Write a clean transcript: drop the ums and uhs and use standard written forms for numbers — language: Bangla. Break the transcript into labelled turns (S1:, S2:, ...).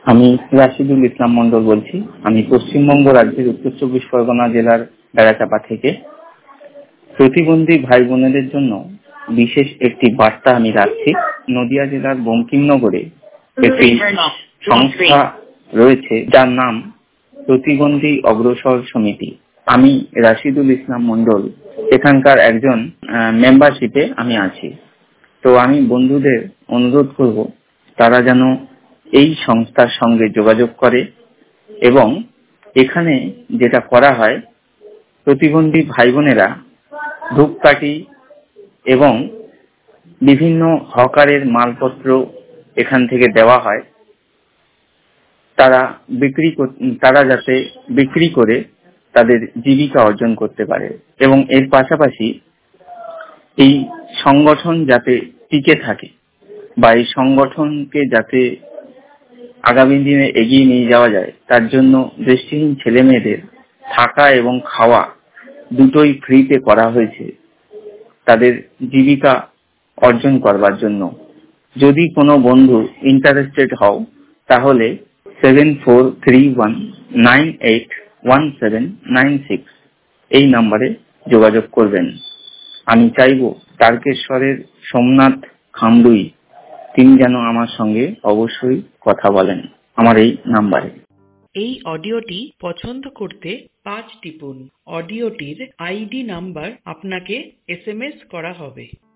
S1: আমি রাশিদুল ইসলাম মন্ডল বলছি। আমি পশ্চিমবঙ্গ রাজ্যের উত্তর চব্বিশ পরগনা জেলার বেড়াচাপা থেকে। প্রতিবন্ধী ভাই বোনেদের জন্য বিশেষ একটি বার্তা আমি রাখছি। নদিয়া জেলার বঙ্কিমনগরে একটি সংস্থা রয়েছে যার নাম প্রতিবন্ধী অগ্রসর সমিতি। আমি রাশিদুল ইসলাম মন্ডল এখানকার একজন মেম্বারশিপে আমি আছি। তো আমি বন্ধুদের অনুরোধ করব তারা যেন এই সংস্থার সঙ্গে যোগাযোগ করে এবং এখানে যেটা করা হয়, প্রতিবন্ধী ভাই বোনেরা ধূপকাঠি এবং বিভিন্ন হকারের মালপত্র এখান থেকে দেওয়া হয়। তারা যাতে বিক্রি করে তাদের জীবিকা অর্জন করতে পারে এবং এর পাশাপাশি এই সংগঠন যাতে টিকে থাকে বা এই সংগঠনকে যাতে আগামী দিনে এগিয়ে নিয়ে যাওয়া যায়, তার জন্য দৃষ্টিহীন ছেলে মেয়েদের থাকা এবং খাওয়া দুটোই ফ্রিতে করা হয়েছে তাদের জীবিকা অর্জন করবার জন্য। যদি কোনো বন্ধু ইন্টারেস্টেড হও তাহলে 7431981796 এই নাম্বারে যোগাযোগ করবেন। আমি চাইব তারকেশ্বরের সোমনাথ খামরুই তিনি যেন আমার সঙ্গে অবশ্যই কথা বলেন আমার এই নাম্বারে।
S2: এই অডিওটি পছন্দ করতে 5 টিপুন। অডিওটির আইডি নাম্বার আপনাকে SMS করা হবে।